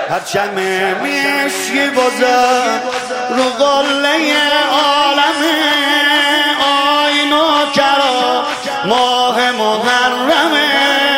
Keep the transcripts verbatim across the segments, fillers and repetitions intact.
هرچند مشکی بازم رو قله عالمه، آین و کرا ماه محرمه،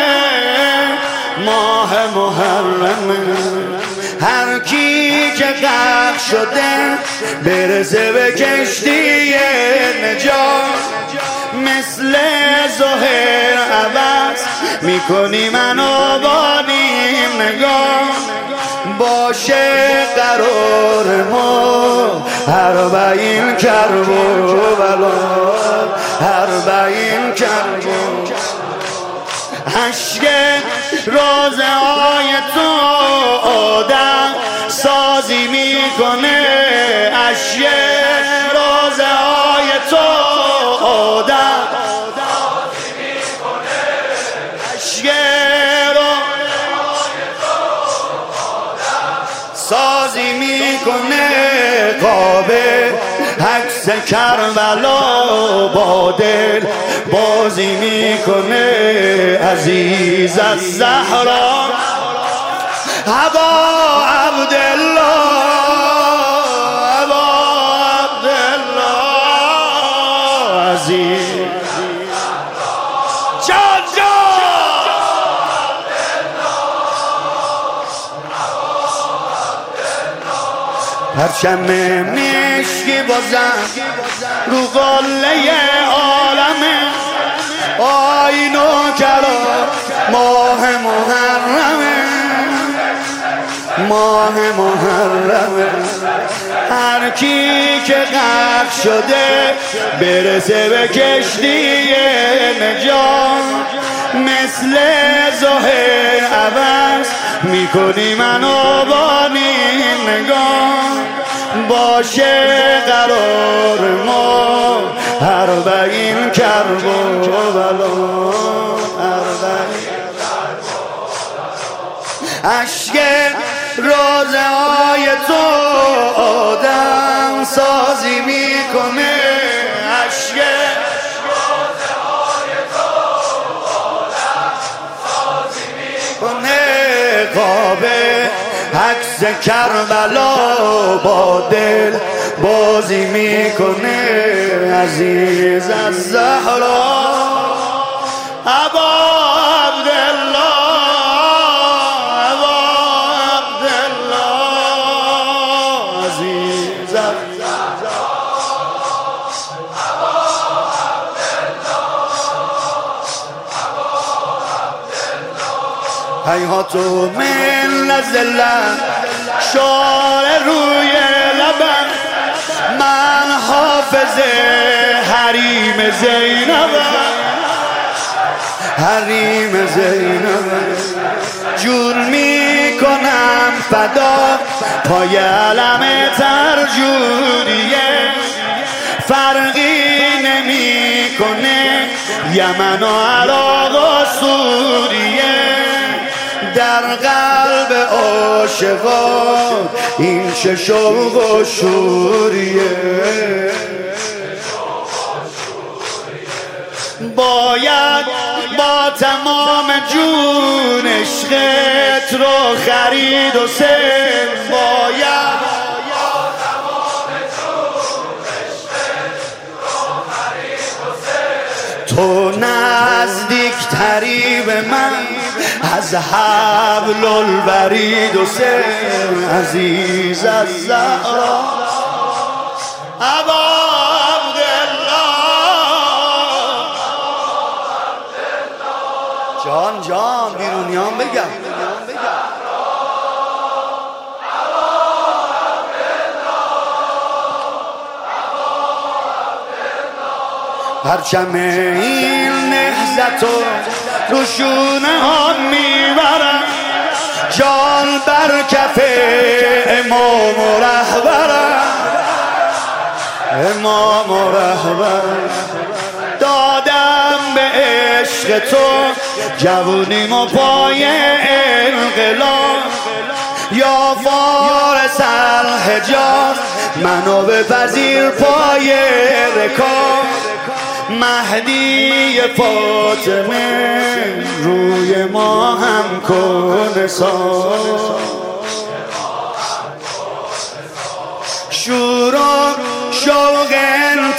ماه محرمه. هر کی که غرق شده برسه به کشتی نجات، مثل زهر عوض میکنی منو با نیم نگاه. باشه قرار ما اربعین کرب و بلا، اربعین کرب و عشق روزه های تو آدم سازی میکنه، عشق روزه های تو آدم سازی میکنه، عشق روزه های تو آدم سازی میکنه. قابل عکس کربلا با دل بازی میکنه، عزیز از زهرا ابا عبدالله، ابا عبدالله عزیز جان جان پرچم مشکی بازم رو قله عالمه، آین و کرا ماه محرمه، ماه محرمه. هر کی که غرق شده برسه به کشتی نجات، مثل زهر عوض میکنی منو با نیم نگاه. باشه قرار ما اربعین کرب و بلا، اربعین عشق روزه های تو آدم سازی میکنه، عشق روزه های تو آدم سازی میکنه. قابل عکس کربلا با دل بازی میکنه، عزیز از زهرا ابا عبدالله، ابا عبدالله عزیز از زهرا ابا عبدالله، ابا عبدالله. هیهات من لذلت شعر روی لبم، من حافظ حریم زینبم، حریم زینبم. جون میکنم فدا پای علم ترجوریه، فرقی نمیکنه یمن و عراق و سوریه. در قلب عاشقان این چه شوق و شوریه، باید با تمام جون عشقت رو خرید و سر، باید با تمام جون عشقت رو خرید و سر. تو نزدیکتری به من از حبل الورید و سر، عزیز از زهرا ابا عبدالله. جان جان بیرونیان بگم پرچم این نهضت رو شونه ها میبرم، جان بر کف امام و رهبرم، امام و رهبرم. دادم به عشق تو جوونیم و پای انقلاب، یا فارس الحجاز منو بپذیر پای رکاب. مهدی فاطمه روی ما هم کن ساز،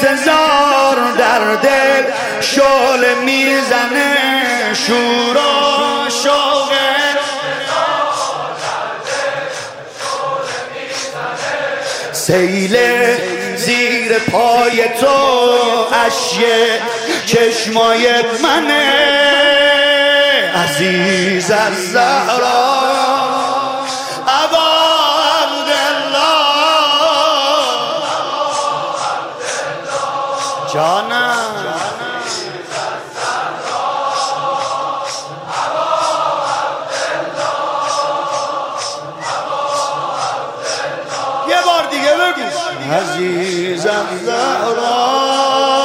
انتظار در دل شعله میزنه شور و شوق سیل زیر پای تو اشیه چشمای منه عزیز از زهرا ابا عبدالله جانم یه بار دیگه بگو عزیز از زهرا